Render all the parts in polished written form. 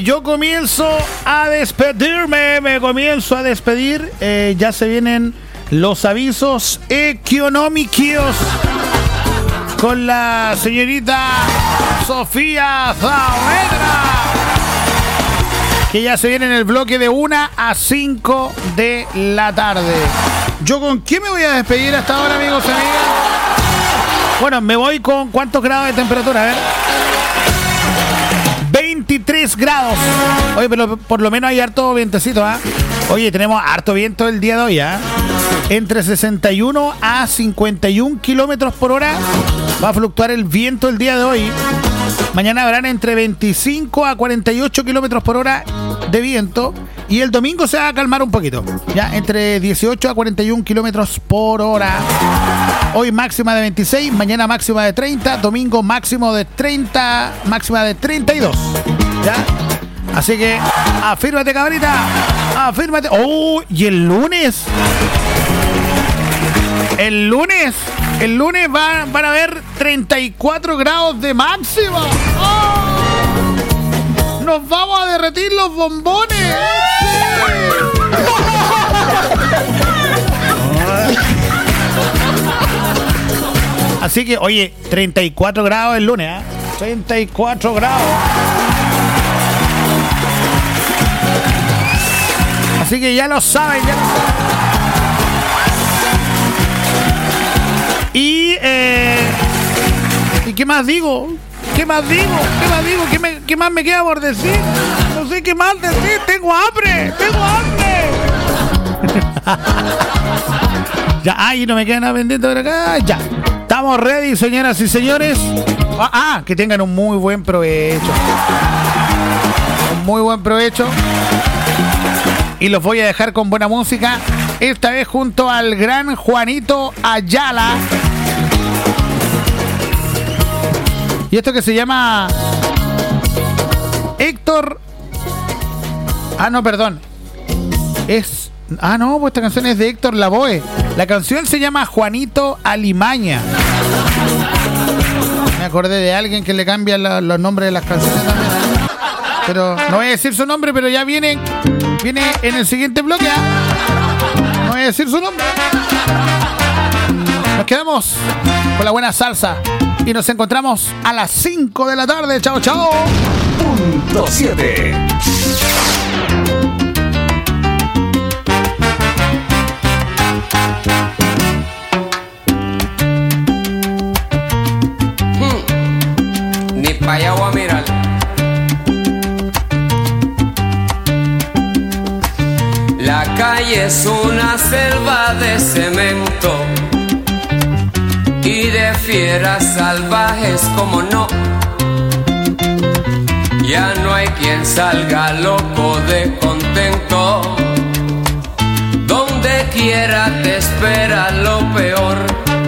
yo comienzo a despedirme. Me comienzo a despedir. Ya se vienen los avisos económicos con la señorita Sofía Saavedra, que ya se viene en el bloque de 1 a 5 de la tarde. ¿Yo con qué me voy a despedir hasta ahora, amigos y amigas? Bueno, me voy con ¿cuántos grados de temperatura? A ver. 23 grados. Oye, pero por lo menos hay harto vientecito, ¿ah? Oye, tenemos harto viento el día de hoy, ¿ah? Entre 61 a 51 kilómetros por hora va a fluctuar el viento el día de hoy. Mañana habrán entre 25 a 48 kilómetros por hora de viento. Y el domingo se va a calmar un poquito, ya entre 18 a 41 kilómetros por hora. Hoy máxima de 26, mañana máxima de 30, domingo máximo de 30, máxima de 32. ¿Ya? Así que afírmate, cabrita, afírmate. ¡Oh! Y el lunes van a haber 34 grados de máxima. ¡Oh! Nos vamos a derretir los bombones. Así que, oye, 34 grados el lunes, ¿eh? 34 grados. Así que ya lo saben, ya lo saben. ¿Y qué más digo? ¿Qué más me queda por decir? No sé qué más decir. Tengo hambre. Ya, ay, no me queda nada pendiente por acá. Ya. Estamos ready, señoras y señores. Que tengan un muy buen provecho. Un muy buen provecho. Y los voy a dejar con buena música. Esta vez junto al gran Juanito Ayala. Y esto que se llama Héctor. No, perdón. Pues esta canción es de Héctor Lavoe. La canción se llama Juanito Alimaña. Me acordé de alguien que le cambia los nombres de las canciones también, ¿eh? Pero no voy a decir su nombre, pero ya viene en el siguiente bloque, ¿eh? No voy a decir su nombre. Nos quedamos con la buena salsa y nos encontramos a las 5 de la tarde. Chao, chao. Punto 7. Ni pa' allá voy a mirar. La calle es una selva de cemento y de fieras salvajes, como no. Ya no hay quien salga loco de contento. Donde quiera te espera lo peor.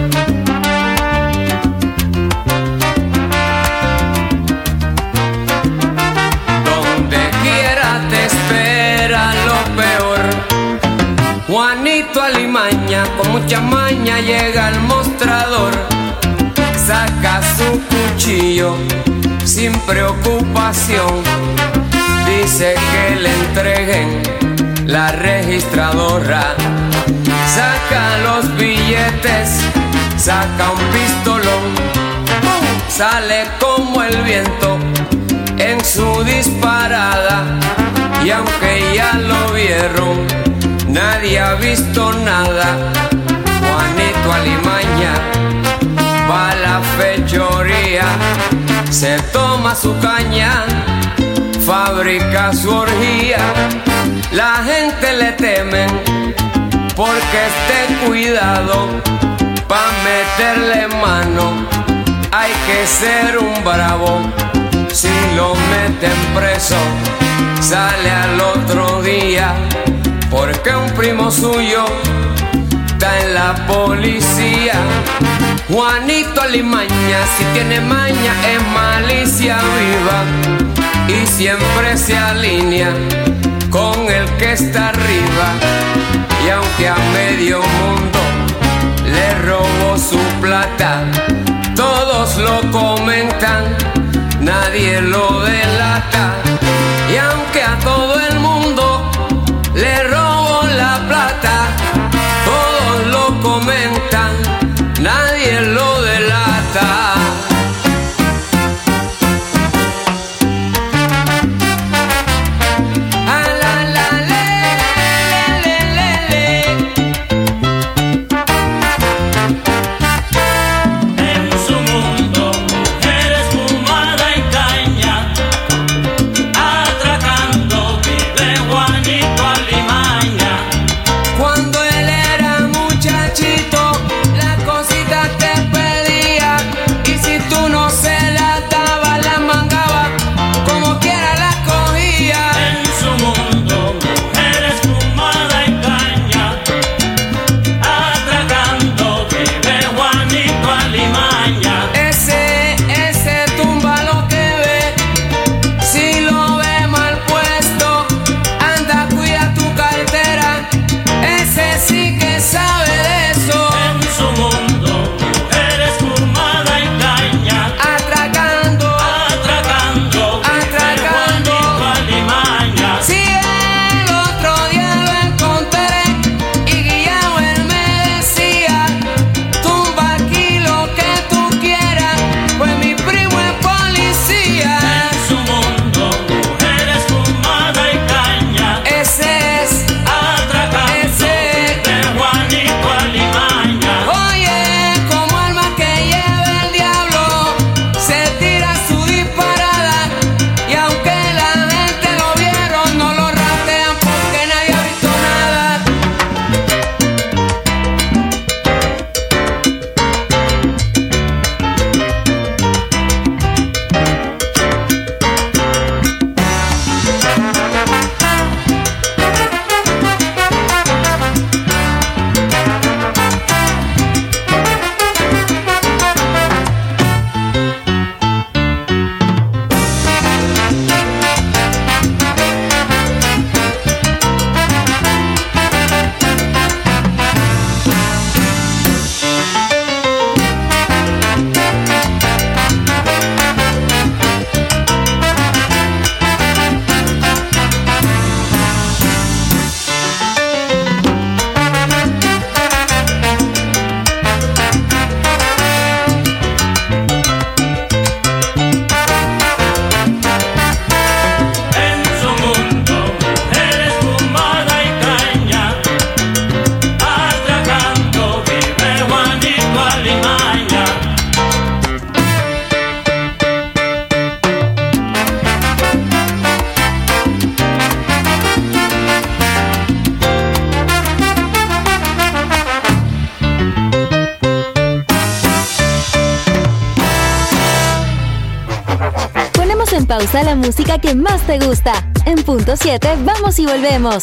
Donde quiera te espera lo peor. Juanito Alimaña con mucha maña llega al mostrador. Saca su cuchillo sin preocupación. Dice que le entreguen la registradora. Saca los billetes, saca un pistolón. Sale como el viento en su disparada. Y aunque ya lo vieron, nadie ha visto nada. Juanito Alimaña va a la fechoría, se toma su caña, fabrica su orgía. La gente le teme porque esté cuidado. Pa' meterle mano hay que ser un bravo. Si lo meten preso, sale al otro día, porque un primo suyo está en la policía. Juanito Alimaña, si tiene maña, es malicia viva y siempre se alinea con el que está arriba. Y aunque a medio mundo le robó su plata, todos lo comentan, nadie lo delata. Y pausa la música que más te gusta. En punto 7 vamos y volvemos.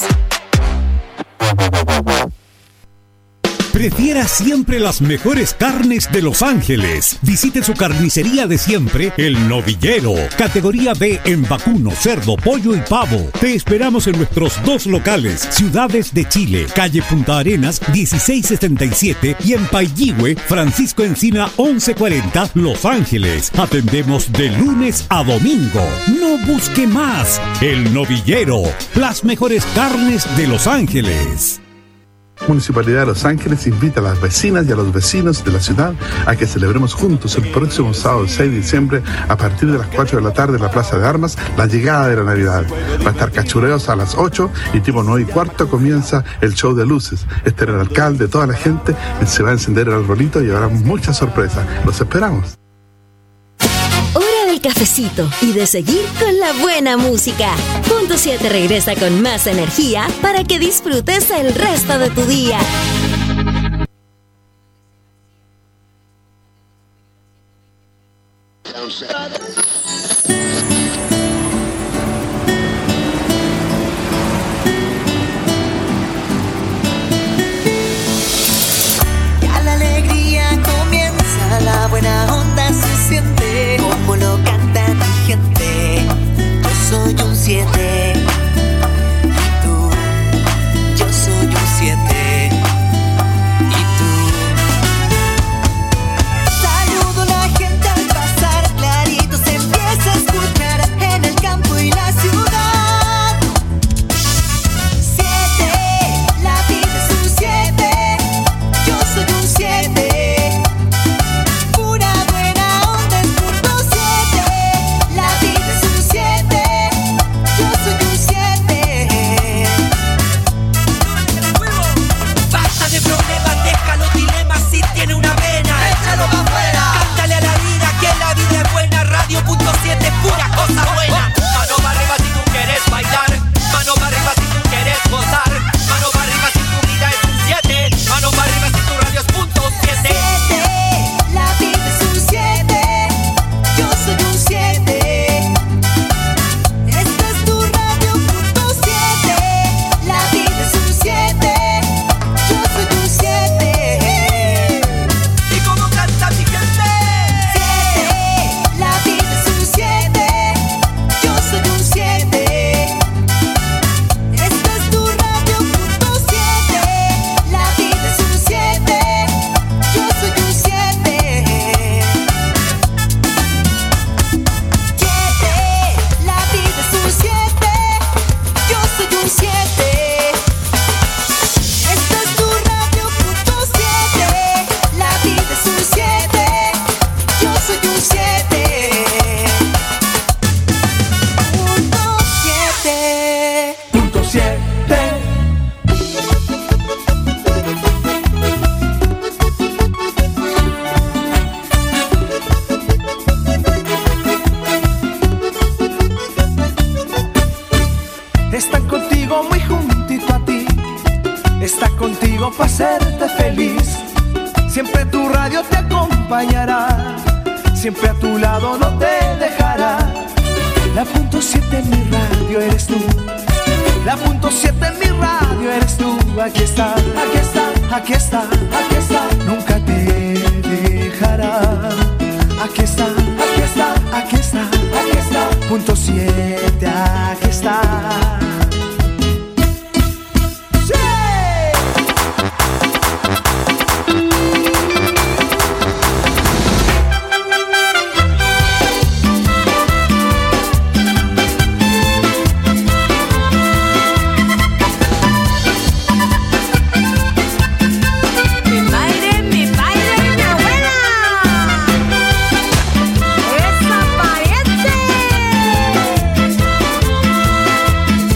Prefiera siempre las mejores carnes de Los Ángeles. Visite su carnicería de siempre, El Novillero. Categoría B en vacuno, cerdo, pollo y pavo. Te esperamos en nuestros 2 locales, Ciudades de Chile, calle Punta Arenas 1677 y en Pailligüe, Francisco Encina 1140, Los Ángeles. Atendemos de lunes a domingo. No busque más. El Novillero. Las mejores carnes de Los Ángeles. Municipalidad de Los Ángeles invita a las vecinas y a los vecinos de la ciudad a que celebremos juntos el próximo sábado 6 de diciembre a partir de las 4 de la tarde en la Plaza de Armas la llegada de la Navidad. Va a estar cachureos a las 8 y tipo 9:15 comienza el show de luces. Estará el alcalde, toda la gente, se va a encender el arbolito y habrá muchas sorpresas. Los esperamos. Hora del cafecito y de seguir con la buena música. Punto 7 regresa con más energía para que disfrutes el resto de tu día. Ya la alegría comienza, la buena onda se siente, como lo canta mi gente. Yo soy un 7, y tú, yo soy un 7, y tú. Saludo a la gente al pasar, clarito se empieza a escuchar en el campo y la ciudad. 7, la vida es un 7, yo soy un 7. Pura buena onda es punto 7, la vida es un 7, yo soy un 7. Basta de problemas, deja los dilemas, si tiene una vena, échalo pa' afuera. Cántale a la vida que la vida es buena. Radio punto 7, pura cosa buena. Mano para arriba si tú quieres bailar, mano para arriba si tú quieres gozar, mano para arriba si tu vida es un 7, mano para arriba si tu radio es punto 7. 7, la vida es un 7, yo soy un 7. Esta es tu radio punto 7, la vida es un 7, yo soy un 7. ¿Y cómo canta mi gente? 7, la vida es un 7, yo soy un 7. Esta es tu radio punto 7, la vida es un 7, yo soy un 7. 7, la vida es un 7, yo soy un 7. Esta es tu radio punto 7, la vida es un 7, yo soy un 7. Punto 7. Punto 7. Está contigo muy juntito a ti, está contigo para hacerte feliz. Siempre tu radio te acompañará, siempre a tu lado no te dejará. La punto 7 en mi radio eres tú, la punto 7 en mi radio eres tú. Aquí está, aquí está, aquí está, aquí está, nunca te dejará. Aquí está, aquí está, aquí está, aquí está, punto 7, aquí está. Mi padre, mi abuela. Esa parece.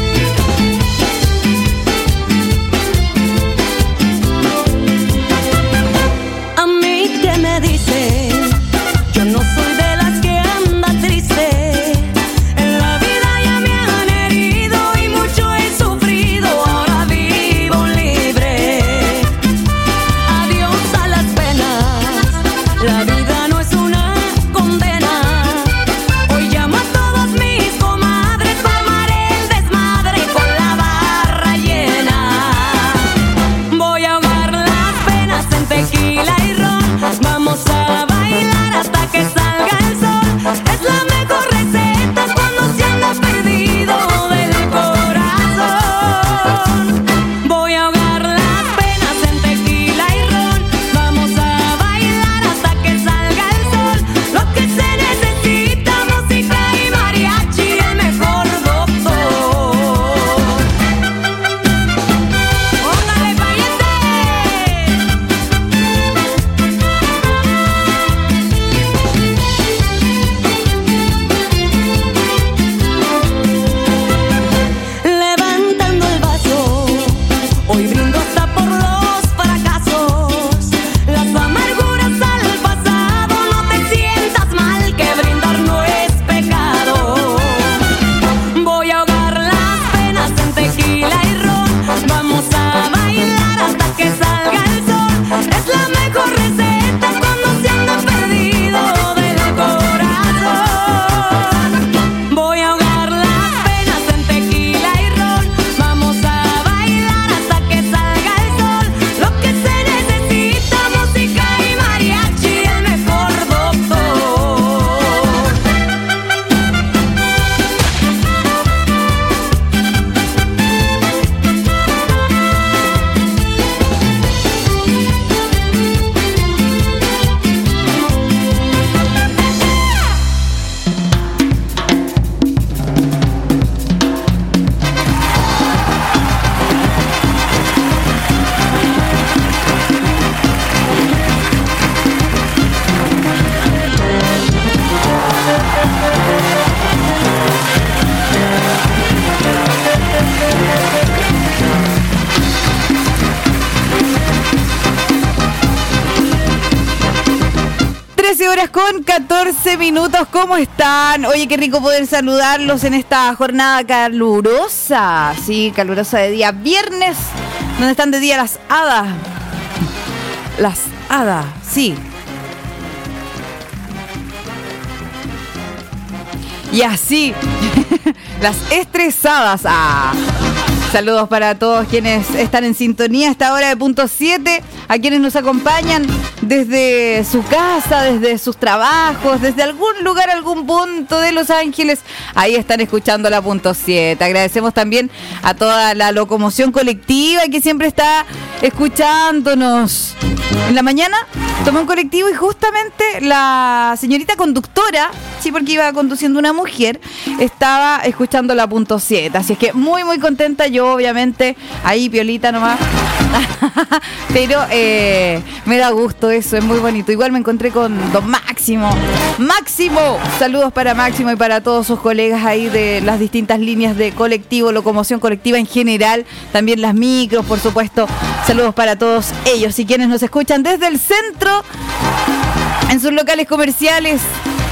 horas con 14 minutos. ¿Cómo están? Oye, qué rico poder saludarlos en esta jornada calurosa. Sí, calurosa de día viernes, donde están de día las hadas. Las hadas, sí. Y así, las estresadas. Saludos para todos quienes están en sintonía a esta hora de punto 7, a quienes nos acompañan desde su casa, desde sus trabajos, desde algún lugar, algún punto de Los Ángeles. Ahí están escuchando la punto 7. Agradecemos también a toda la locomoción colectiva que siempre está escuchándonos. En la mañana tomé un colectivo y justamente la señorita conductora, sí, porque iba conduciendo una mujer, estaba escuchando la punto 7. Así es que muy, muy contenta. Yo, obviamente, ahí piolita nomás. Pero me da gusto eso, es muy bonito. Igual me encontré con don Máximo. ¡Máximo! Saludos para Máximo y para todos sus colegas ahí de las distintas líneas de colectivo, locomoción colectiva en general. También las micros, por supuesto. Saludos para todos ellos y quienes nos escuchan desde el centro, en sus locales comerciales,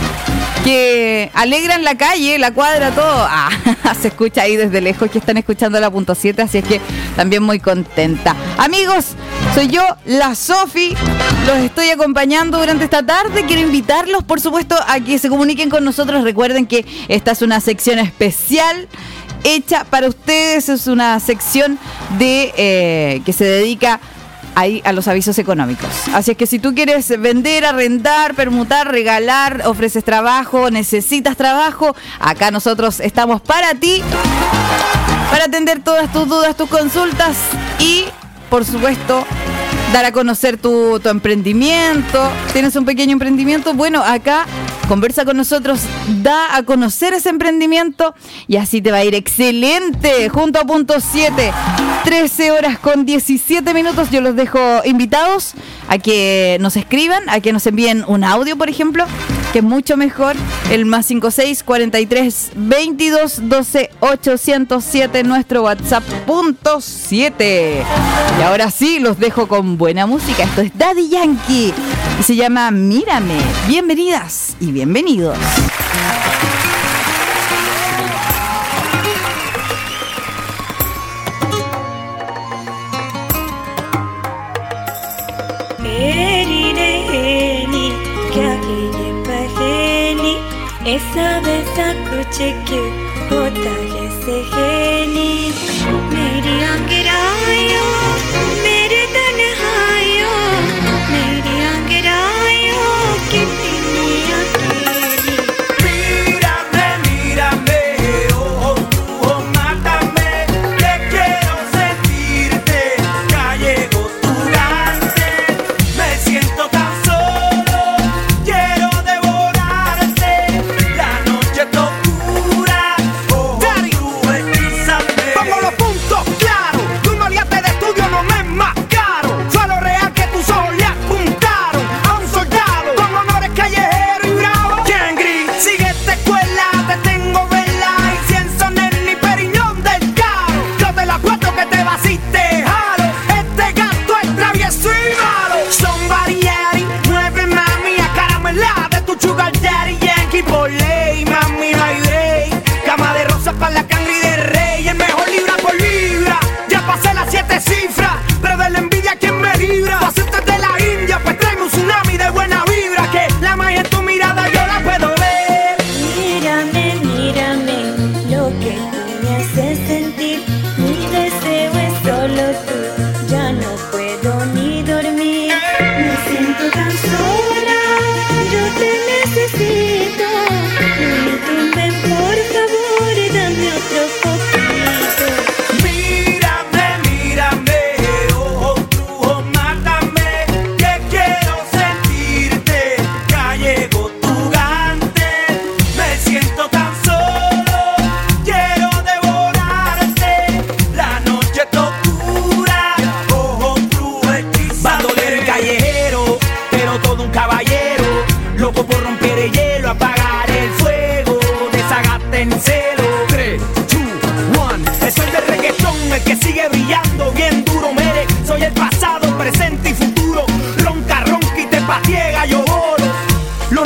que alegran la calle, la cuadra, todo. Se escucha ahí desde lejos que están escuchando la punto 7, así es que también muy contenta. Amigos, soy yo, la Sofi, los estoy acompañando durante esta tarde. Quiero invitarlos, por supuesto, a que se comuniquen con nosotros. Recuerden que esta es una sección especial hecha para ustedes, es una sección de que se dedica ahí a los avisos económicos. Así es que si tú quieres vender, arrendar, permutar, regalar, ofreces trabajo, necesitas trabajo, acá nosotros estamos para ti, para atender todas tus dudas, tus consultas y, por supuesto, dar a conocer tu emprendimiento. ¿Tienes un pequeño emprendimiento? Bueno, acá conversa con nosotros, da a conocer ese emprendimiento y así te va a ir excelente. Junto a punto 7, 13 horas con 17 minutos. Yo los dejo invitados a que nos escriban, a que nos envíen un audio, por ejemplo, que es mucho mejor. El más 56 43 22 12 807, nuestro WhatsApp punto 7. Y ahora sí, los dejo con buena música. Esto es Daddy Yankee y se llama Mírame. Bienvenidas y bienvenidos. ऐसा वैसा कुछ क्यों होता है सहेली मेरी अंगड़ाइयों मेरे तन्हाइयों मेरी अंगड़ाइयों कितनी अकेली Mírame, mírame, oh, oh, mátame, que quiero sentirte, ya llegó tu gante, me siento tan solo, quiero devorarte, la noche es locura, oh, Daddy, tú hechízame. Pongo los puntos claros, tu maleante de estudio no me es más caro, suelo real que tus ojos le apuntaron a un soldado con honores callejero y bravo. Changri, sigue esta escuela, te tengo vela y cienzo ni periñón del caro. Yo te la apuesto que te vasiste, jalo. Este gato es travieso y malo. Somebody Yeti, mueve mami a caramela de tu sugar daddy Yankee por ley. Mami, my day, cama de rosas para la cangri de rey. El mejor libra por libra, ya pasé las 7 cifras, pero de la envidia ¿quién me libra? Pacientes de la India, pues tráeme un tsunami de buena vibra, que la magia en tu mirada yo la puedo ver. Mírame, mírame, lo que tú me haces sentir. Mi deseo es solo tú, ya no puedo ni dormir. Me siento tan sola, yo te necesito. Ven, por favor, dame otro poquito. Mírame, mírame, oh, oh, mátame, que quiero sentirte, ya llegó tu gante, me siento tan solo, quiero devorarte, la noche es locura, oh, hechiza. Va a doler el callejero, pero todo un caballero, loco por romper el hielo, apagar el fuego, desagate en celo. 3, 2, 1, soy del reggaetón, el que sigue brillando bien duro, mere. Soy el pasado, presente y futuro. Ronca, ronca y te patiega, yo oro.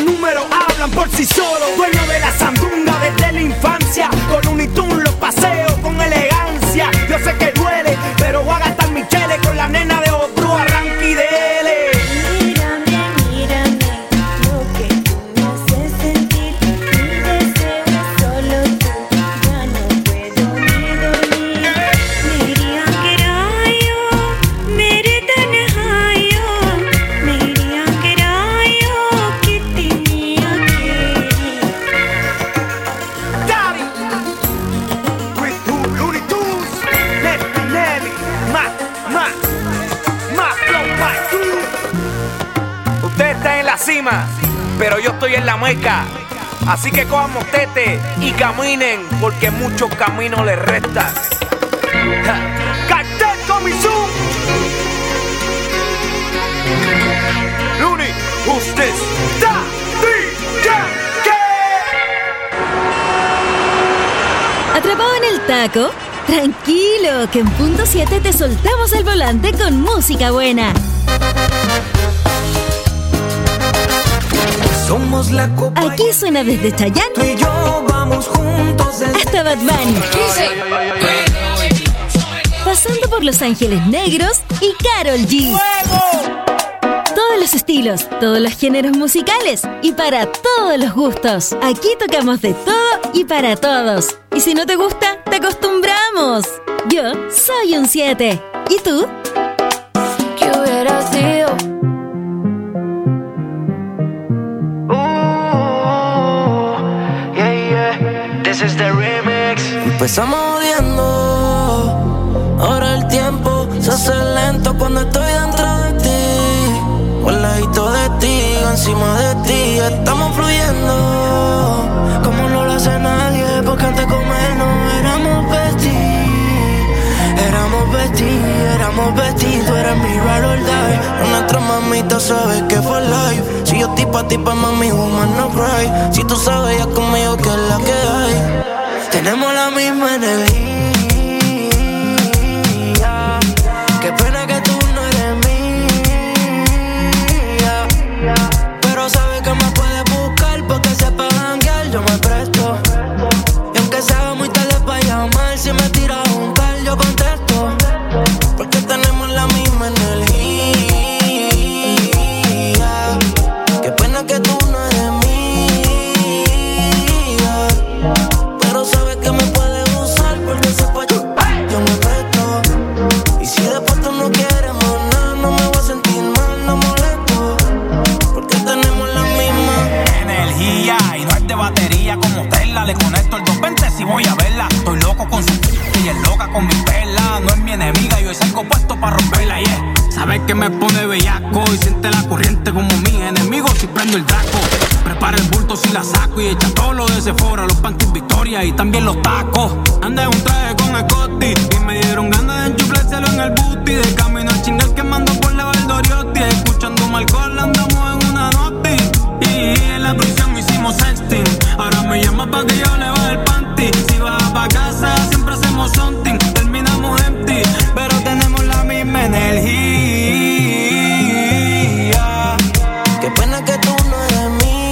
cima, pero yo estoy en la meca. Así que cojan motete y caminen, porque muchos caminos les restan. ¡Cartel Comisión! Luni, usted está ¿Atrapado en el taco? Tranquilo, que en punto 7 te soltamos el volante con música buena. Somos la copa. Aquí suena desde Chayanne. Tú y yo vamos juntos hasta Bad Bunny. Pasando por Los Ángeles Negros y Karol G. Todos los estilos, todos los géneros musicales y para todos los gustos. Aquí tocamos de todo y para todos. Y si no te gusta, te acostumbramos. Yo soy un 7. ¿Y tú? ¿Qué hubiera sido? This is the remix. Empezamos odiando, ahora el tiempo se hace lento cuando estoy dentro de ti. Al ladito de ti, encima de ti, estamos fluyendo como no lo hace nadie, porque antes con él no éramos besties. Éramos besties, tú eres mi ride or die. Nuestra mamita sabe que fue live. Si yo tipa, mami, woman, no cry. Si tú sabes ya conmigo que es la que hay. Tenemos la misma energía. Qué pena que tú no eres mía. Pero sabes que me puedes buscar porque sepa janguear, yo me presto. Y aunque sea muy tarde para llamar, si me tiras un tal, yo contesto. Porque tenemos la misma energía. Qué pena que tú no eres mía. Pero sabes que me puedes usar porque sepa yo me presto. Y si después tú no quieres más nada, no me voy a sentir mal, no molesto. Porque tenemos la misma energía. Y no es de batería como Tesla. Le conecto el 220 si voy a verla. Estoy loco con su y es loca con mi perla. No es mi enemiga, yo salgo puesto para romperla, yeah. Sabes que me pone bellaco y siente la corriente como mis enemigos si prendo el Draco. Prepara el bulto si la saco y echa todo lo de Sephora, los panties Victoria y también los tacos. Anda en un traje con Scotty y me dieron ganas de enchuflárselo en el booty. De camino al chingal quemando por la Valdoriotti. Escuchando Malcol andamos en una noti. Y en la prisión hicimos sexting. Ahora me llama pa' que yo le baje el panty. Si vas pa' casa siempre hacemos something. Terminamos empty, pero tenemos la misma energía. Qué pena que tú no eres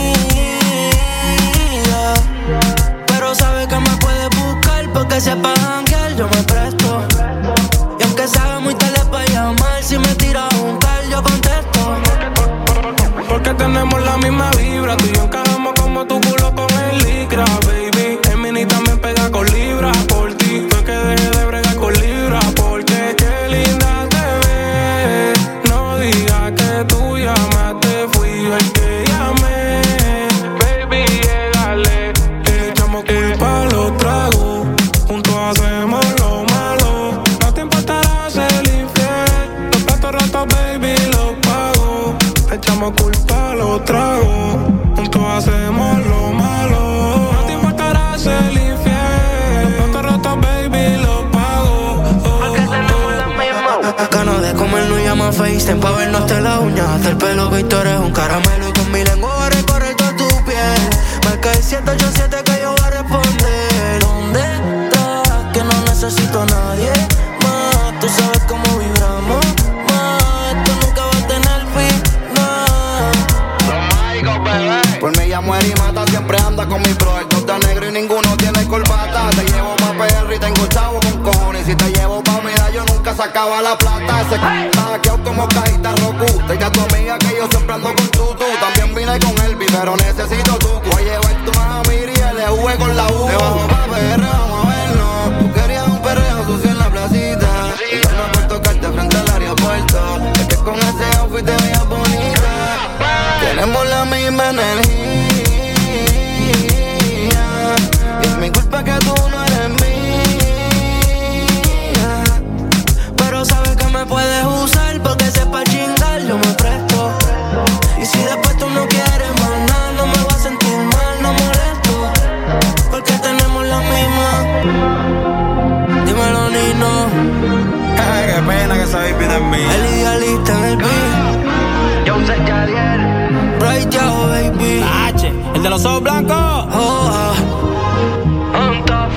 mía. Pero sabes que me puedes buscar porque sepa janguear, yo me presto. Y aunque sea muy tarde para llamar, si me tiras un tal, yo contesto. Porque tenemos la misma vibra. Tú y yo encajamos como tu culo con el licra, baby. El mini también pega con libras por ti. Fue que dejé de bregar con libras porque qué linda te ves. No digas que tú llamaste, fui yo el que llamé. Baby, llegale. Le echamos culpa a los tragos. Juntos hacemos lo malo. No te importará ser infiel. Los platos rotos, baby, los pago. Le echamos culpa a los tragos. Juntos hacemos lo malo. No te importará ser infiel. Los platos rotos, baby, los pago. Porque tenemos la misma. Ganas de comer no llama FaceTime pa' vernos hasta la uña, hasta el pelo, que tú eres un caramelo. Y con mi lengua voy a recorrer toda tu piel. Marca el 787 que yo voy a responder. ¿Dónde estás? Que no necesito a nadie más. Tú sabes cómo vibramos más. Esto nunca va a tener final. Los mágicos, bebé. Pues me llamo Eri Mata, siempre anda con mi bro. El dos de negro y ninguno tiene corbata. Te llevo pa' PR y tengo chavo con cojones. Si te llevo pa' mirar, yo nunca sacaba la plata. Ese está hackeado como cajita Roku. Te dice a tu amiga que yo siempre ando con tú. También vine con Elvi, pero necesito tu. Voy a llevar tu Miri y LV con la U. Te bajo pa' PR, vamos a vernos. Tú querías un perreo sucio en la placita. Y yo no por tocarte frente al aeropuerto. Es que con ese outfit te veías bonita. Tenemos la misma energía. Y es mi culpa que tú no eres mía. Pero sabes que me puedes usar porque sepa chingar, yo me presto. Y si después tú no quieres Dímelo, Nino. Qué pena que esa baby no es mía. El idealista en el beat. Yo sé que ayer. Bright Yao, baby. H, el de los ojos blancos. Oh, On top.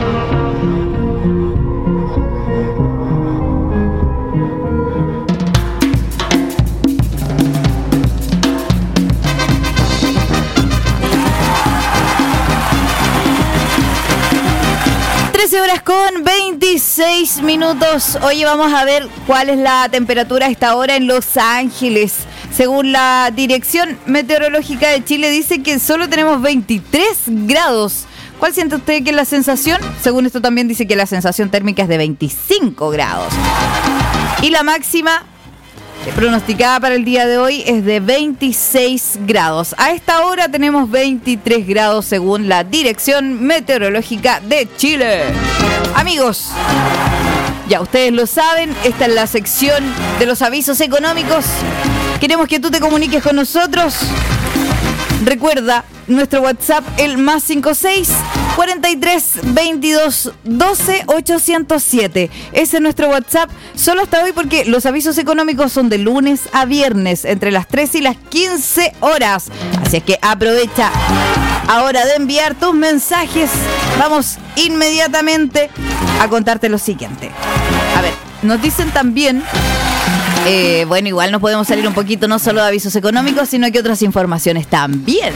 Horas con 26 minutos. Hoy vamos a ver cuál es la temperatura a esta hora en Los Ángeles. Según la Dirección Meteorológica de Chile, dice que solo tenemos 23 grados. ¿Cuál siente usted que es la sensación? Según esto también dice que la sensación térmica es de 25 grados. Y la máxima pronosticada para el día de hoy es de 26 grados. A esta hora tenemos 23 grados según la Dirección Meteorológica de Chile. Amigos, ya ustedes lo saben, esta es la sección de los avisos económicos. Queremos que tú te comuniques con nosotros. Recuerda nuestro WhatsApp, el +56 43 22 12 807. Ese es nuestro WhatsApp, solo hasta hoy porque los avisos económicos son de lunes a viernes, entre las 3 y las 15 horas. Así es que aprovecha ahora de enviar tus mensajes. Vamos inmediatamente a contarte lo siguiente. A ver, nos dicen también... bueno, igual nos podemos salir un poquito no solo de avisos económicos, sino que otras informaciones también.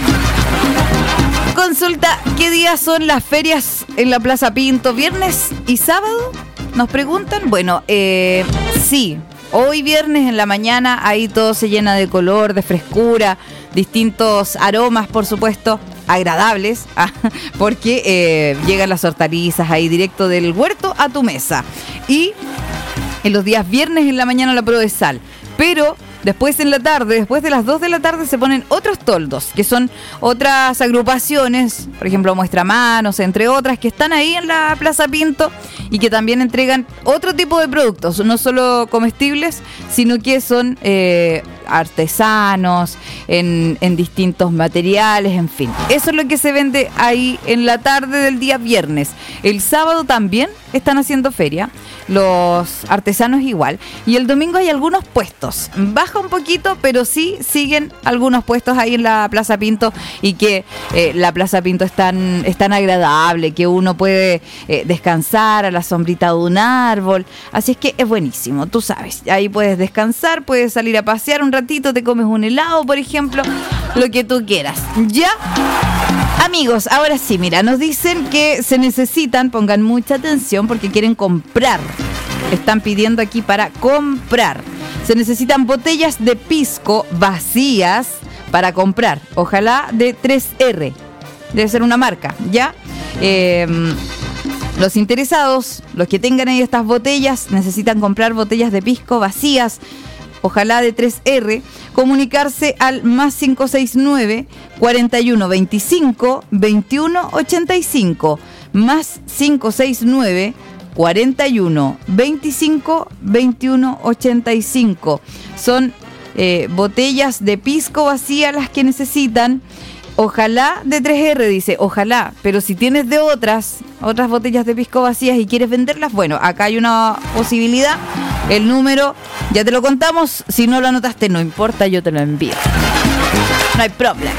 Consulta, ¿qué días son las ferias en la Plaza Pinto? ¿Viernes y sábado? Nos preguntan. Bueno, sí, hoy viernes en la mañana ahí todo se llena de color, de frescura, distintos aromas, por supuesto, agradables, porque llegan las hortalizas ahí directo del huerto a tu mesa. Y en los días viernes en la mañana la Prodesal, pero después en la tarde, después de las 2 de la tarde se ponen otros toldos, que son otras agrupaciones, por ejemplo Muestramanos, entre otras, que están ahí en la Plaza Pinto y que también entregan otro tipo de productos, no solo comestibles, sino que son artesanos, en distintos materiales, en fin. Eso es lo que se vende ahí en la tarde del día viernes. El sábado también están haciendo feria, los artesanos igual, y el domingo hay algunos puestos. Baja un poquito, pero sí siguen algunos puestos ahí en la Plaza Pinto, y que la Plaza Pinto es tan agradable que uno puede descansar a la sombrita de un árbol. Así es que es buenísimo, tú sabes, ahí puedes descansar, puedes salir a pasear un ratito, te comes un helado, por ejemplo, lo que tú quieras. ¿Ya? Amigos, ahora sí, mira, nos dicen que se necesitan, pongan mucha atención porque quieren comprar. Están pidiendo aquí para comprar. Se necesitan botellas de pisco vacías para comprar. Ojalá de 3R. Debe ser una marca, ¿ya? Los interesados, los que tengan ahí estas botellas, necesitan comprar botellas de pisco vacías. Ojalá de 3R, comunicarse al +569 41 25 21 85, +569 41 25 21 85. Son botellas de pisco vacía las que necesitan. Ojalá de 3R, dice, ojalá, pero si tienes de otras botellas de pisco vacías y quieres venderlas, bueno, acá hay una posibilidad. El número, ya te lo contamos, si no lo anotaste, no importa, yo te lo envío. No hay problema.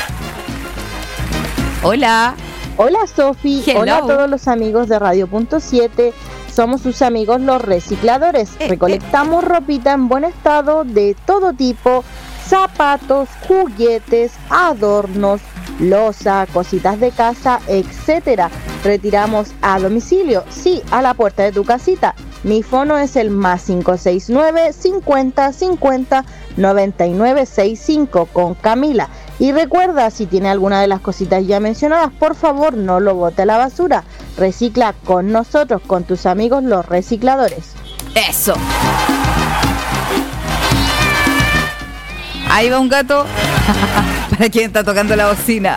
Hola. Hola, Sofi. Hello. Hola a todos los amigos de Radio.7. Somos sus amigos los recicladores. Recolectamos ropita en buen estado de todo tipo, zapatos, juguetes, adornos, loza, cositas de casa, etcétera. Retiramos a domicilio, sí, a la puerta de tu casita. Mi fono es el +569 50 50 99 65 con Camila. Y recuerda, si tiene alguna de las cositas ya mencionadas, por favor no lo bote a la basura. Recicla con nosotros, con tus amigos los recicladores. Eso. Ahí va un gato. Para quien está tocando la bocina.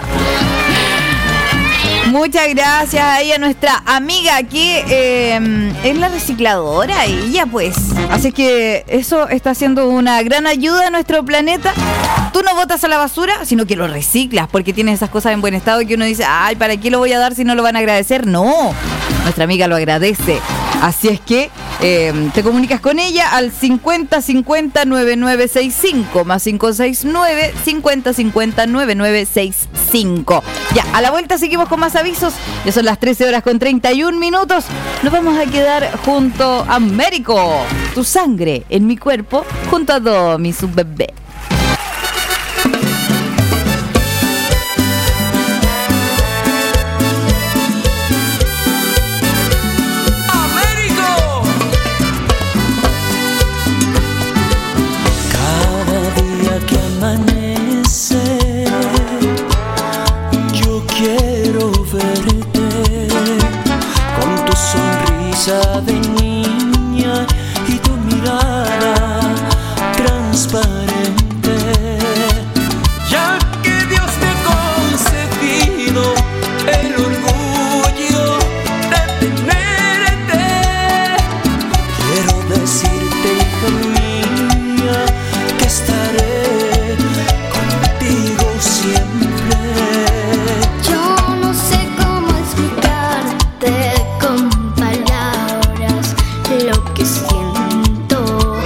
Muchas gracias ahí a nuestra amiga que es la recicladora, ella pues. Así que eso está haciendo una gran ayuda a nuestro planeta. Tú no botas a la basura, sino que lo reciclas, porque tienes esas cosas en buen estado que uno dice, ay, ¿para qué lo voy a dar si no lo van a agradecer? No, nuestra amiga lo agradece. Así es que te comunicas con ella al 5050-9965 más 569-5050-9965. Ya, a la vuelta seguimos con más avisos. Ya son las 13 horas con 31 minutos. Nos vamos a quedar junto a Américo. Tu sangre en mi cuerpo, junto a Domi, su bebé. Yo quiero verte con tu sonrisa de niña y tu mirada transparente. Ya que Dios te ha concedido el orgullo de tenerte, quiero decirte, hija mía, que estaré siempre. Yo no sé cómo explicarte con palabras lo que siento,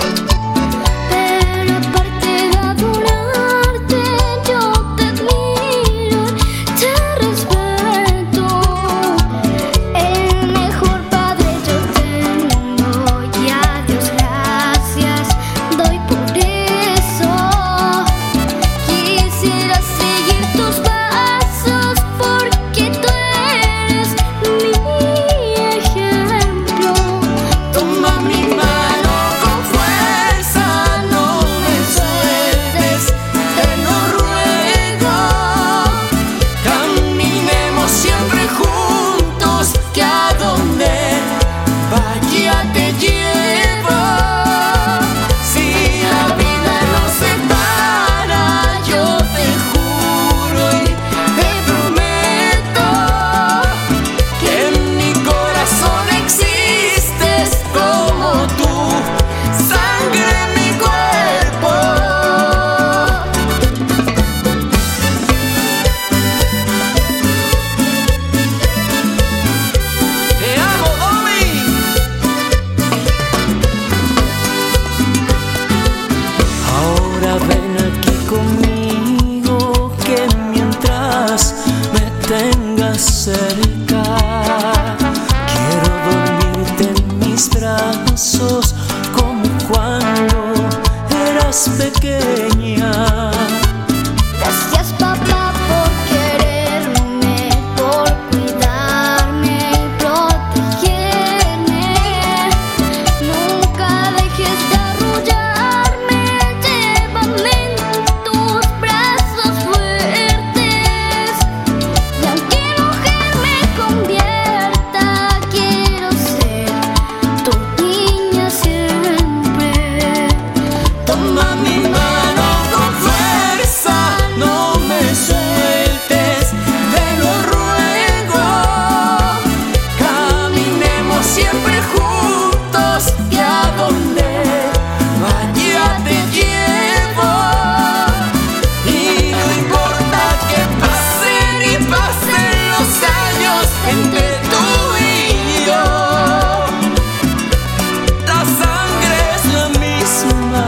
pero aparte de adorarte, yo te admiro, te respeto. El mejor padre yo tengo y a Dios gracias doy por eso. Quisiera seguir tus pasos porque tú eres mi ejemplo. Toma mi mano con fuerza, no me sueltes, te lo ruego. Caminemos siempre juntos, que a donde vaya te llevo. Si la vida nos separa, yo te juro y te prometo que en mi corazón existes como tú, sangre en mi cuerpo. Te amo, Domi. Ahora ven aquí conmigo, que mientras me tengas cerca, quiero dormirte en mis brazos como cuando eras pequeña. Gracias papá por quererme, por cuidarme y protegerme. Nunca dejes de arrullarme, llévame en tus brazos fuertes. Y aunque mujer me convierta, quiero ser tu niña siempre. Toma mi mano con fuerza, no me sueltes, te lo ruego. Caminemos siempre juntos, que a donde vaya te llevo. Y no importa que pasen y pasen los años entre tú y yo, la sangre es la misma.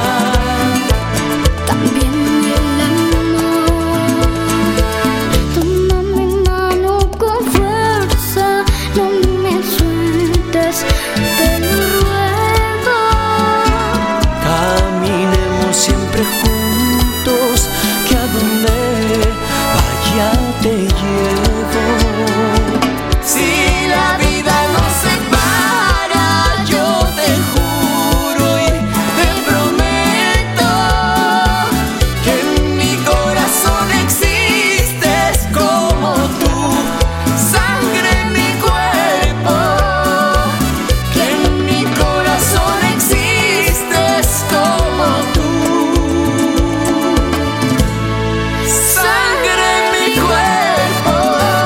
También el amor. Toma mi mano con fuerza, no me sueltes, te lo ruego. Caminemos siempre juntos, que a donde vaya te llevo. Si la vida nos separa, yo te juro y te prometo que en mi corazón existes como tú, sangre en mi cuerpo. Que en mi corazón existes como tú, sangre en mi cuerpo.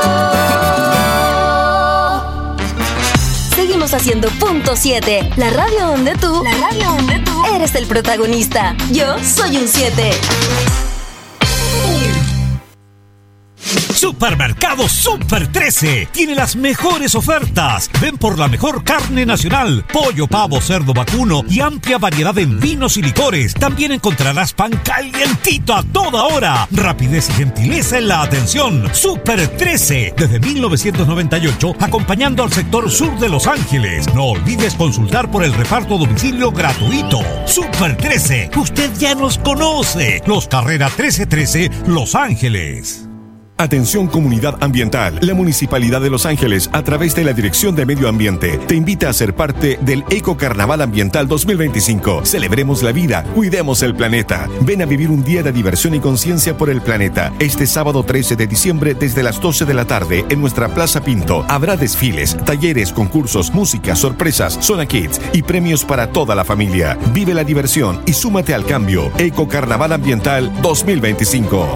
Seguimos haciendo Punto 7, la radio donde tú eres el protagonista. Yo soy un 7. Supermercado Super 13 tiene las mejores ofertas. Ven por la mejor carne nacional, pollo, pavo, cerdo, vacuno y amplia variedad en vinos y licores. También encontrarás pan calientito a toda hora. Rapidez y gentileza en la atención. Super 13, desde 1998, acompañando al sector sur de Los Ángeles. No olvides consultar por el reparto a domicilio gratuito. Super 13, usted ya nos conoce. Los Carrera 1313, Los Ángeles. Atención comunidad ambiental. La Municipalidad de Los Ángeles, a través de la Dirección de Medio Ambiente, te invita a ser parte del Eco Carnaval Ambiental 2025. Celebremos la vida, cuidemos el planeta. Ven a vivir un día de diversión y conciencia por el planeta. Este sábado 13 de diciembre, desde las 12 de la tarde, en nuestra Plaza Pinto, habrá desfiles, talleres, concursos, música, sorpresas, zona kids y premios para toda la familia. Vive la diversión y súmate al cambio. Eco Carnaval Ambiental 2025.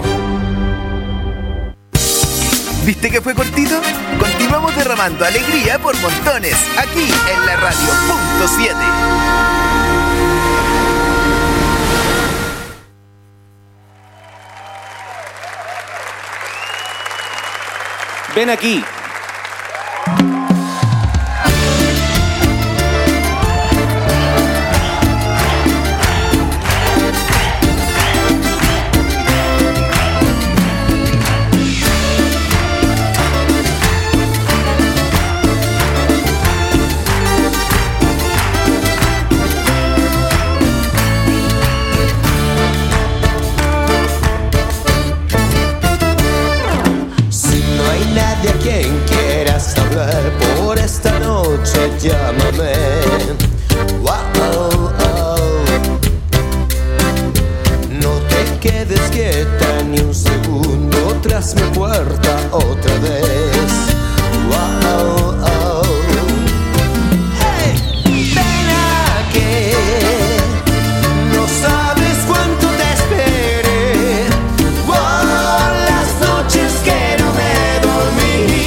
¿Viste que fue cortito? Continuamos derramando alegría por montones, aquí en la radio punto 7. Ven aquí. Llámame. Wow, no te quedes quieta ni un segundo tras mi puerta otra vez. Wow, hey, ven aquí. No sabes cuánto te esperé. Wow, las noches que no me dormí.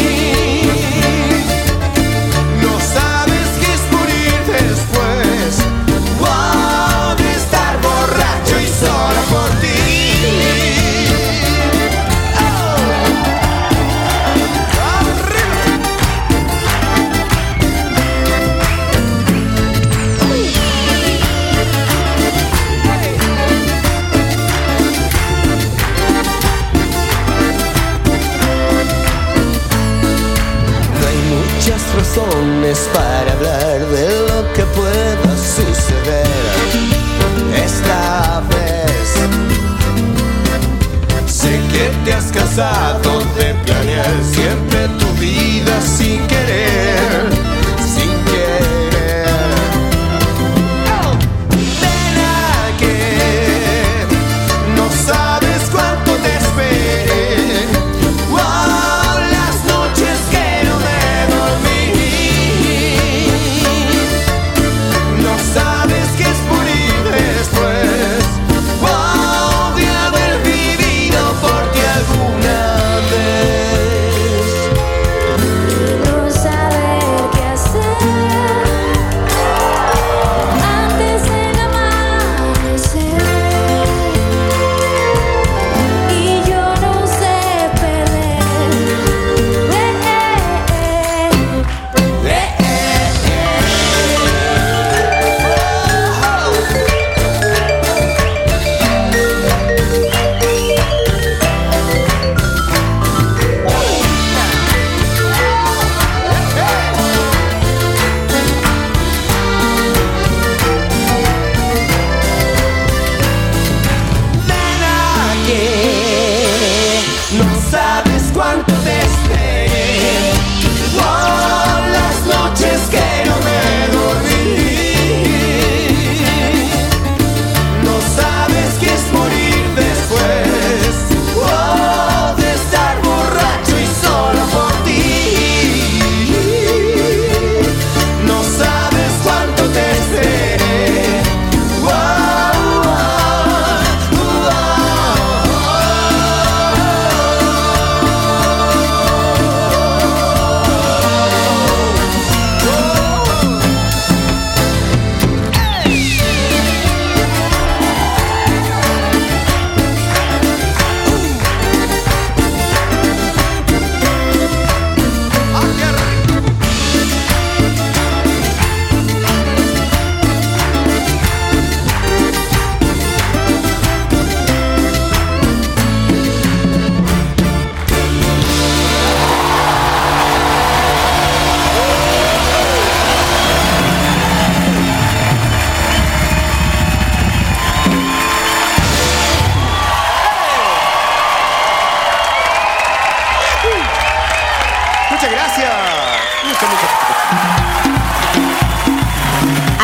Razones para hablar de lo que pueda suceder esta vez. Sé que te has cansado de planear siempre tu vida sin querer, sin querer. Ven aquí, no sabes cuánto te esperé. Wow, las noches que no me dormí. Sabes que es por ir después, wow, de haber vivido por ti alguna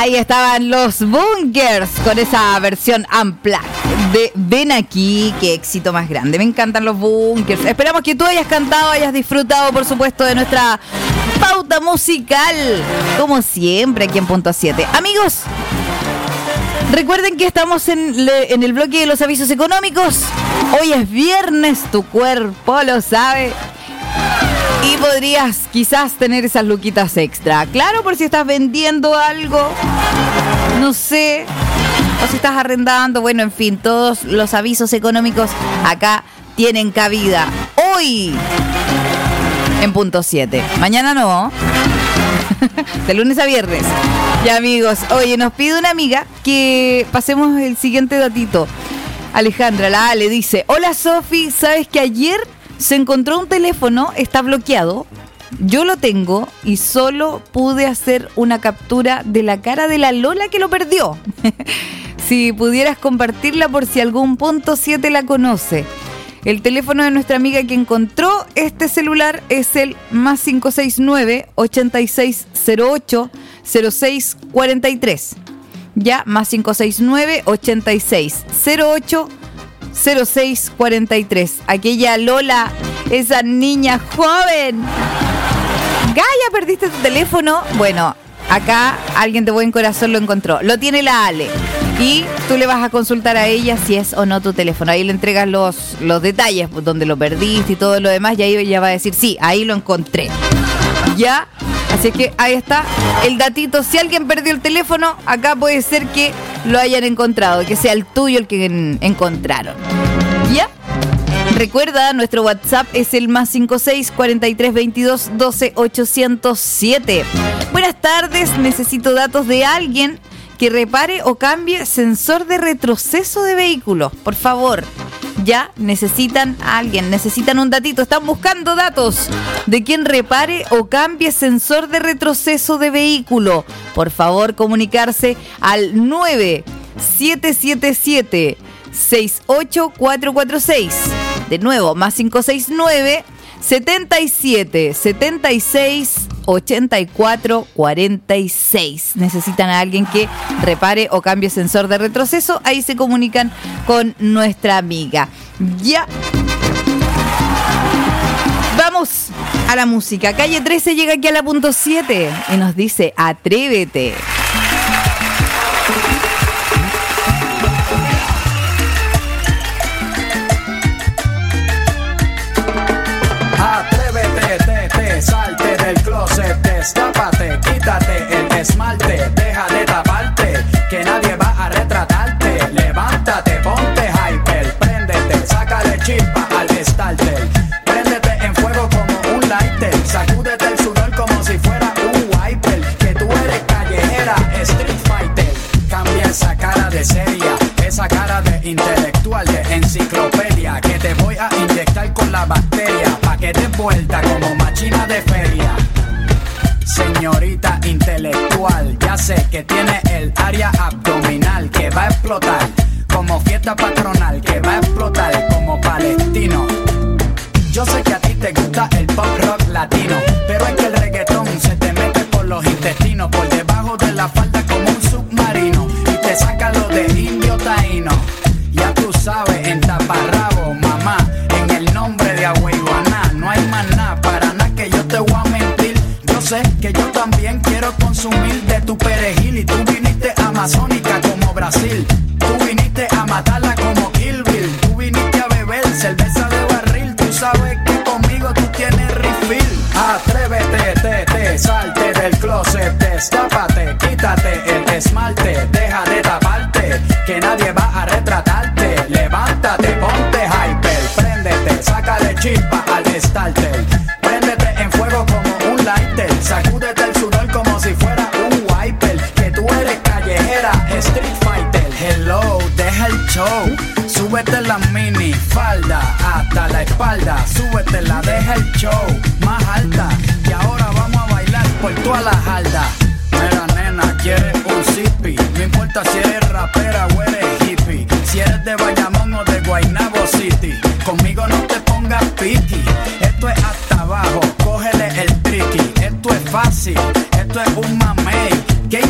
Ahí estaban los Bunkers con esa versión unplugged de Ven Aquí. Qué éxito más grande. Me encantan los Bunkers. Esperamos que tú hayas cantado, hayas disfrutado, por supuesto, de nuestra pauta musical. Como siempre, aquí en Punto 7. Amigos, recuerden que estamos en el bloque de los avisos económicos. Hoy es viernes, tu cuerpo lo sabe. Y podrías quizás tener esas luquitas extra. Claro, por si estás vendiendo algo, no sé, o si estás arrendando. Bueno, en fin, todos los avisos económicos acá tienen cabida. Hoy, en Punto 7. Mañana no. De lunes a viernes. Ya, amigos, oye, nos pide una amiga que pasemos el siguiente datito. Alejandra, la Ale, dice: hola Sofi, ¿sabes que ayer se encontró un teléfono, está bloqueado? Yo lo tengo y solo pude hacer una captura de la cara de la Lola que lo perdió. Si pudieras compartirla por si algún Punto 7 la conoce. El teléfono de nuestra amiga que encontró este celular es el +569 8608 0643. Ya, +569 8608 0643. Aquella Lola, esa niña joven. Gaya, ¿perdiste tu teléfono? Bueno, acá alguien de buen corazón lo encontró. Lo tiene la Ale. Y tú le vas a consultar a ella si es o no tu teléfono. Ahí le entregas los detalles, donde lo perdiste y todo lo demás. Y ahí ella va a decir, sí, ahí lo encontré. ¿Ya? Así que ahí está el datito. Si alguien perdió el teléfono, acá puede ser que lo hayan encontrado, que sea el tuyo el que encontraron. ¿Ya? Recuerda, nuestro WhatsApp es el +56 43 22 12 807. Buenas tardes, necesito datos de alguien que repare o cambie sensor de retroceso de vehículos. Por favor, ya necesitan a alguien, necesitan un datito. Están buscando datos de quien repare o cambie sensor de retroceso de vehículo. Por favor, comunicarse al 9777 68446. De nuevo, +569 77 76 84 46. Necesitan a alguien que repare o cambie sensor de retroceso. Ahí se comunican con nuestra amiga. Ya. Vamos a la música. Calle 13 llega aquí a la Punto 7 y nos dice: atrévete. Salte del closet, destápate, quítate el esmalte, deja de taparte, que nadie va a retratarte. Levántate, ponte hyper, préndete, sácale chispa al starter. Préndete en fuego como un lighter, sacúdete el sudor como si fuera un wiper. Que tú eres callejera, street fighter. Cambia esa cara de seria, esa cara de intelectual, de enciclopedia, que te voy a inyectar con la bacteria, pa' que des vuelta como machina de feria. Señorita intelectual, ya sé que tiene el área abdominal que va a explotar como fiesta patronal, que va a explotar como palestino. Yo sé que a ti te gusta el pop rock latino, pero es que el reggaetón se te mete por los intestinos, por debajo de la falda como un submarino, y te saca lo de indio taíno. Ya tú sabes, en taparrabo, mamá, en el nombre de Agüeyuaná, no hay más nada, para nada que yo te voy a mentir. Yo sé que yo también quiero consumir de tu perejil, y tú viniste amazónica como Brasil, tú viniste a matarla como Kill Bill, tú viniste a beber cerveza de barril, tú sabes que conmigo tú tienes refill. Atrévete, salte del closet, destápate, quítate el esmalte, deja de taparte, que nadie va a retratarte. Levántate, ponte hyper, préndete, sácale chispa al starter. Préndete en fuego como un lighter, sacúdete el sudor como si fuera un wiper. Que tú eres callejera, street fighter. Hello, deja el show, súbete la mini falda hasta la espalda, súbetela, deja el show más alta, y ahora vamos a bailar por toda la jarda. Mira nena, quieres un zippy, no importa si eres rapera o eres hippie, si eres de Bayamón o de Guaynabo City, conmigo no te pongas piqui. Esto es hasta abajo, cógele el triqui, esto es fácil, esto es un mamey, ¿qué importa?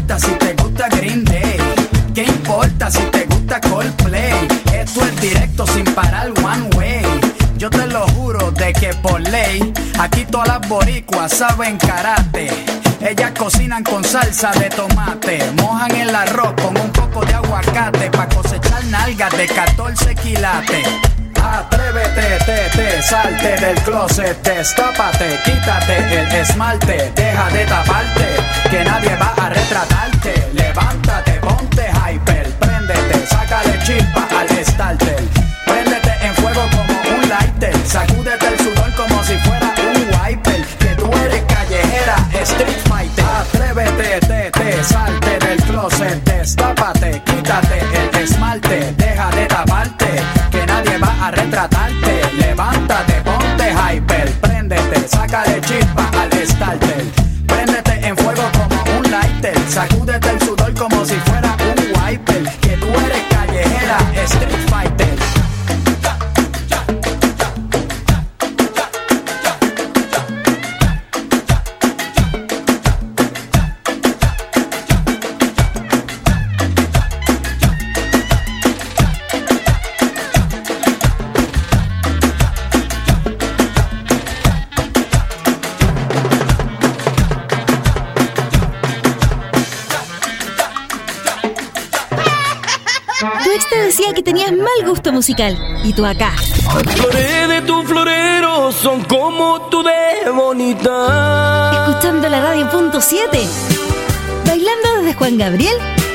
importa si te gusta Green Day? ¿Qué importa si te gusta Coldplay? Esto es directo sin parar one way. Yo te lo juro de que por ley aquí todas las boricuas saben karate. Ellas cocinan con salsa de tomate, mojan el arroz con un poco de aguacate pa' cosechar nalgas de 14 quilates. Atrévete, salte del closet, destápate, quítate el esmalte, deja de taparte, que nadie va a retratarte. Levántate, ponte hyper, préndete, sácale chispa al starter. Préndete en fuego como un lighter, sacúdete el sudor como si fuera un wiper, que tú eres callejera, street fighter. Atrévete, salte del closet, destápate, quítate el esmalte, deja de taparte, que nadie va a retratarte. Levántate, ponte hyper, préndete, sácale chispa al starter. Préndete en fuego como un lighter, sacúdete el sudor como si fuera un wiper, que tú eres callejera, street fighter. Te decía que tenías mal gusto musical y tú acá. Las flores de tu florero son como tú de bonita. Escuchando la radio punto 7. Bailando desde Juan Gabriel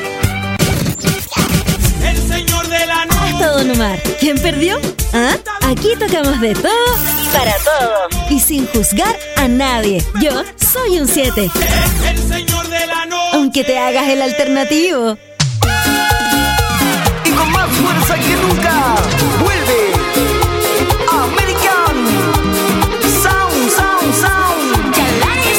El señor de la noche. hasta Don Omar. ¿Quién perdió? ¿Ah? Aquí tocamos de todo y para todo. Y sin juzgar a nadie. Yo soy un 7. El señor de la noche. Aunque te hagas el alternativo. Con más fuerza que nunca vuelve American Sound. Chalanes,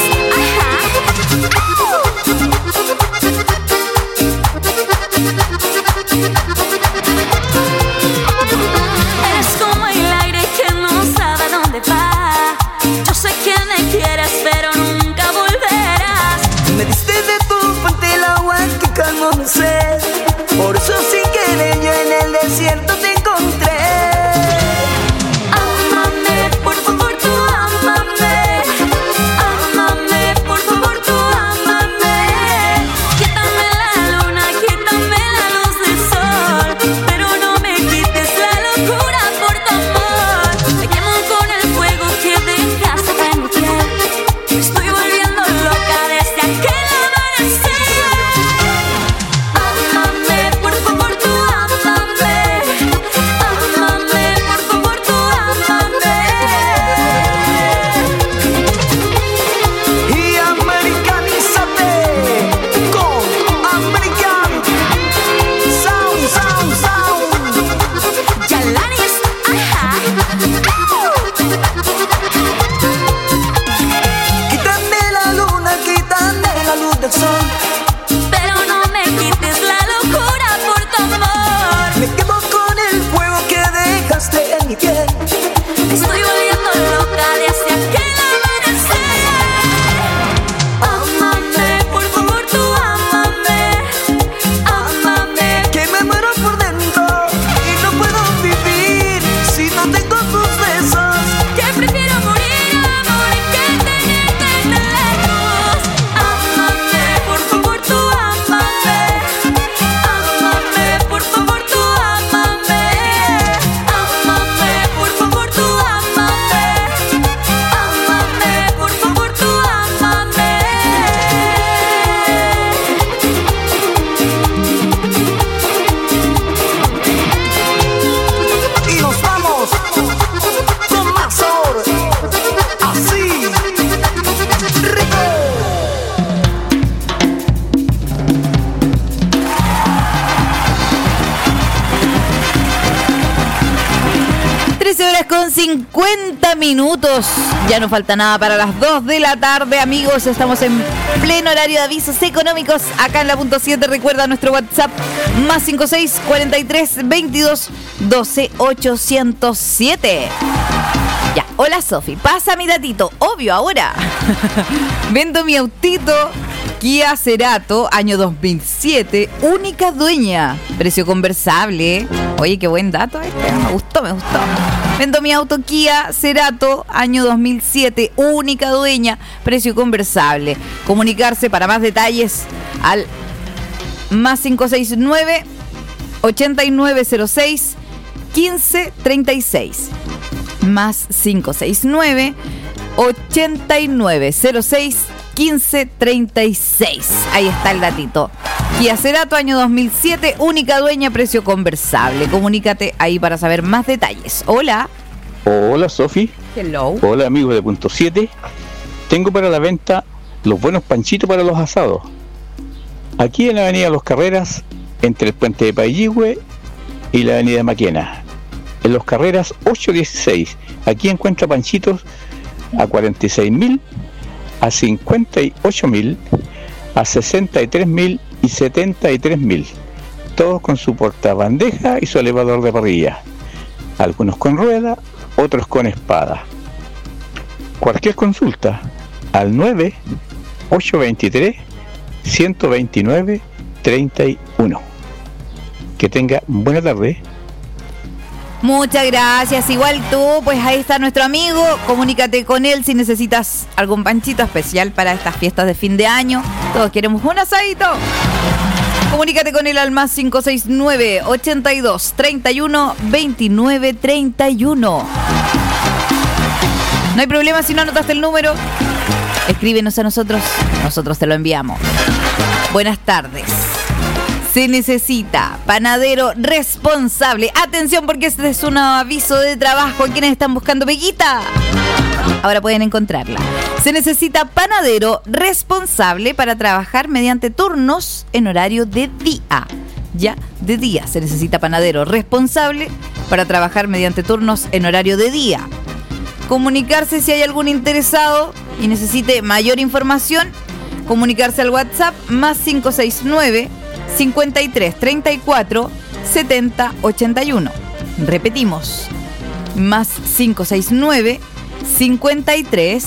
eres como el aire que no sabe dónde va. Yo sé que me quieres, pero nunca volverás. Me diste de tu fuente el agua que calmó mi sed. Por eso sin querer yo en el desierto te encontré. Ámame, por favor, tú ámame. Ámame, por favor, tú ámame. Quítame la luna, quítame la luz del sol, pero no me quites la locura por tu amor. Me quemo con el fuego que dejaste en mi piel. Me estoy volviendo loca desde aquel amanecer. Ámame, por favor, tú ámame. Ámame, por favor, tú ámame. Y americanízate con American Sound. Chalanes, Quítame la luna, quítame la luz del sol, pero no me quites la locura por tu amor. me quedo con el fuego que dejaste en mi piel. Me estoy volviendo loca desde aquel amanecer. Ámame, por favor, tú ámame. Ámame, Que me muero por dentro y no puedo vivir si no tengo tus besos. que prefiero morir, amor, que tenerte tan lejos. Ámame, por favor, tú ámame. Ámame, por favor, tú ámame. Ámame, por favor, tú ámame. Ámame, por favor, tú ámame. Y nos vamos con más sabor, así, rico. 13:50. Ya no falta nada para las 2 de la tarde, amigos. Estamos en pleno horario de avisos económicos acá en la punto 7. Recuerda nuestro WhatsApp más 56 43 22 12 807. Ya, hola Sofi, pasa mi datito. Obvio, ahora vendo mi autito Kia Cerato, año 2007, única dueña, precio conversable. Oye, qué buen dato este, me gustó. Vendo mi auto Kia Cerato, año 2007, única dueña, precio conversable. Comunicarse para más detalles al más 569 8906 1536. Más 569 8906 1536. Ahí está el datito. Kia Cerato, año 2007, única dueña, precio conversable. Comunícate ahí para saber más detalles. Hola. Hola, Sofi. Hello. Hola, amigos de Punto 7. Tengo para la venta los buenos panchitos para los asados. Aquí en la avenida Los Carreras, entre el puente de Payihue y la avenida Maquena. En Los Carreras 816. Aquí encuentra panchitos a 46.000, a 58.000, a 63.000 y 73.000. Todos con su portabandeja y su elevador de parrilla. Algunos con rueda, otros con espada. Cualquier consulta al 9-823-129-31. Que tenga buena tarde. Muchas gracias, igual tú, pues ahí está nuestro amigo, comunícate con él si necesitas algún panchito especial para estas fiestas de fin de año. Todos queremos un asadito. Comunícate con él al más 569 82 31 29 31. No hay problema si no anotaste el número. Escríbenos a nosotros te lo enviamos. Buenas tardes. Se necesita panadero responsable. Atención, porque este es un aviso de trabajo a quienes están buscando peguita. Ahora pueden encontrarla. Se necesita panadero responsable para trabajar mediante turnos en horario de día. Ya, de día. Se necesita panadero responsable para trabajar mediante turnos en horario de día. Comunicarse si hay algún interesado y necesite mayor información. Comunicarse al WhatsApp más 569 53 34 70 81. Repetimos, más 569 53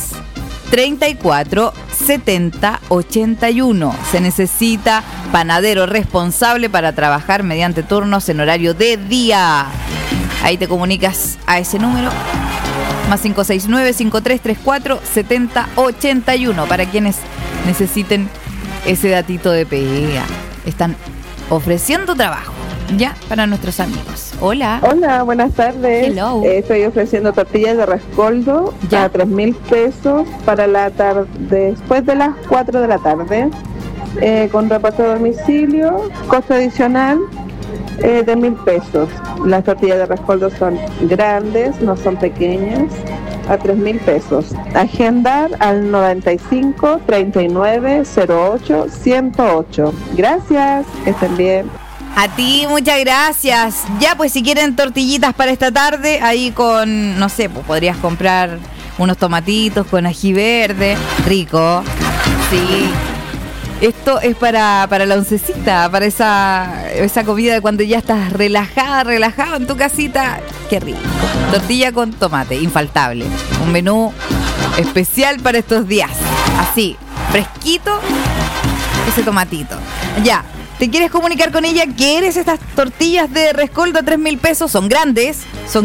34 70 81. Se necesita panadero responsable para trabajar mediante turnos en horario de día. Ahí te comunicas a ese número, más 569 53 34 70 81, para quienes necesiten ese datito de pega. Están ofreciendo trabajo ya para nuestros amigos. Hola. Hola, buenas tardes. Hello. Estoy ofreciendo tortillas de rescoldo a 3.000 pesos para la tarde, después de las 4 de la tarde, con reparto a domicilio, costo adicional de 1.000 pesos. Las tortillas de rescoldo son grandes, no son pequeñas, a 3.000 pesos. Agendar al 95 39 08 108. Gracias, que estén bien. A ti, muchas gracias. Ya, pues si quieren tortillitas para esta tarde, ahí con, no sé, pues podrías comprar unos tomatitos con ají verde. Rico. Sí. Esto es para la oncecita, para esa comida de cuando ya estás relajado en tu casita. Qué rico. Tortilla con tomate, infaltable. Un menú especial para estos días. Así, fresquito, ese tomatito. Ya, ¿te quieres comunicar con ella? ¿Quieres estas tortillas de rescoldo a 3.000 pesos? Son grandes.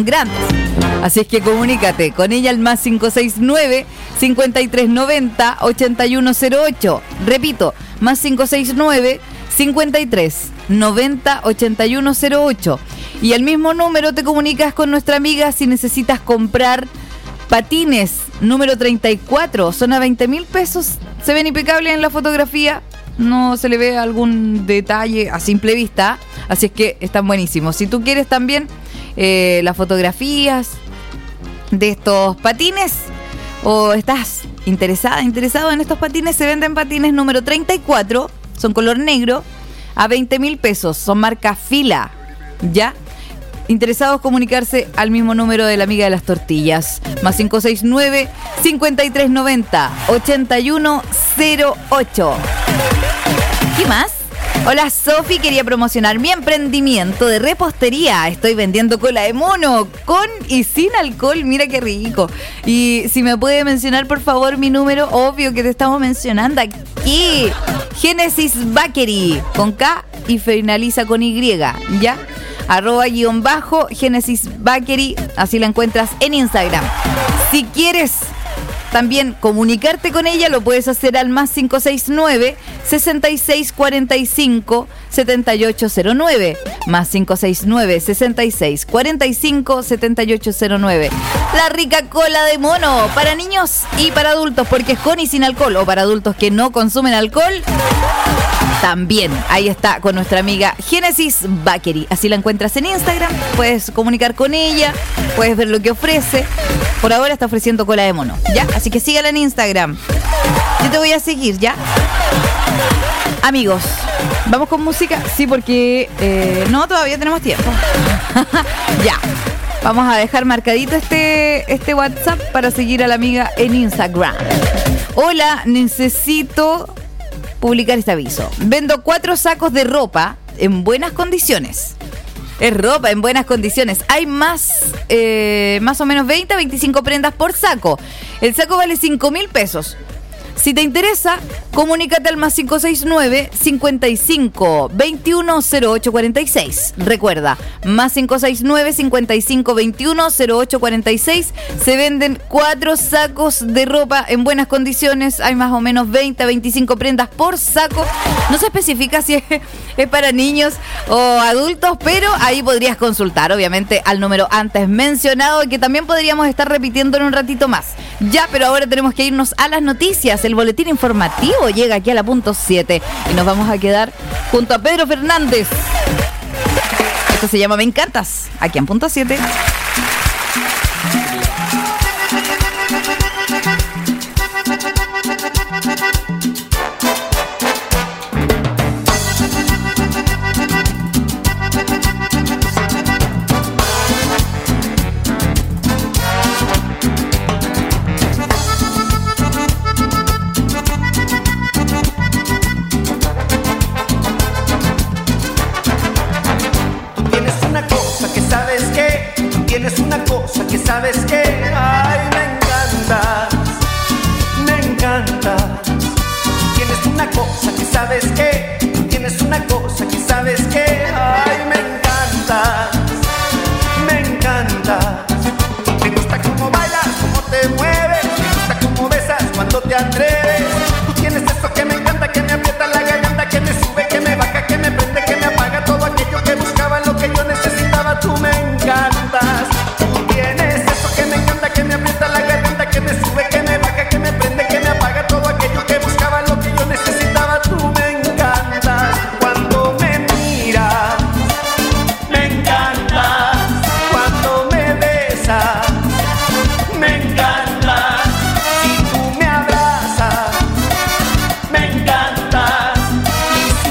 Así es que comunícate con ella al más 569 5390 8108. Repito, más 569 5390 8108. Y al mismo número te comunicas con nuestra amiga si necesitas comprar patines número 34. Son a 20.000 pesos. Se ven impecables en la fotografía. No se le ve algún detalle a simple vista. Así es que están buenísimos. Si tú quieres también las fotografías de estos patines, o estás interesado en estos patines, se venden patines número 34, son color negro, a 20.000 pesos, son marca Fila. ¿Ya? Interesados, comunicarse al mismo número de la amiga de las tortillas, más 569 5390 8108. ¿Qué más? Hola Sofi, quería promocionar mi emprendimiento de repostería. Estoy vendiendo cola de mono con y sin alcohol, mira qué rico. Y si me puede mencionar por favor mi número, obvio que te estamos mencionando aquí. Genesis Bakery, con K y finaliza con Y, ¿ya? @ Genesis Bakery, así la encuentras en Instagram. Si quieres también comunicarte con ella, lo puedes hacer al +569 6645 7809. +569 6645 7809. La rica cola de mono para niños y para adultos, porque es con y sin alcohol, o para adultos que no consumen alcohol. También, ahí está con nuestra amiga Genesis Bakery. Así la encuentras en Instagram, puedes comunicar con ella, puedes ver lo que ofrece. Por ahora está ofreciendo cola de mono, ¿ya? Así que sígala en Instagram. Yo te voy a seguir, ¿ya? Amigos, ¿vamos con música? Sí, porque no, todavía tenemos tiempo. Ya, vamos a dejar marcadito este WhatsApp para seguir a la amiga en Instagram. Hola, necesito publicar este aviso. Vendo 4 sacos de ropa en buenas condiciones. Es ropa en buenas condiciones. Hay más o menos 20 a 25 prendas por saco. El saco vale 5.000 pesos. Si te interesa, comunícate al +569 55 21 08 46. Recuerda, +569 55 21 08 46. Se venden 4 sacos de ropa en buenas condiciones. Hay más o menos 20 a 25 prendas por saco. No se especifica si es para niños o adultos, pero ahí podrías consultar, obviamente, al número antes mencionado, que también podríamos estar repitiendo en un ratito más. Ya, pero ahora tenemos que irnos a las noticias. El boletín informativo llega aquí a la punto 7 y nos vamos a quedar junto a Pedro Fernández. Esto se llama Me Encantas, aquí en punto 7. Tienes una cosa que sabes que, ay, me encantas. Tienes una cosa que sabes que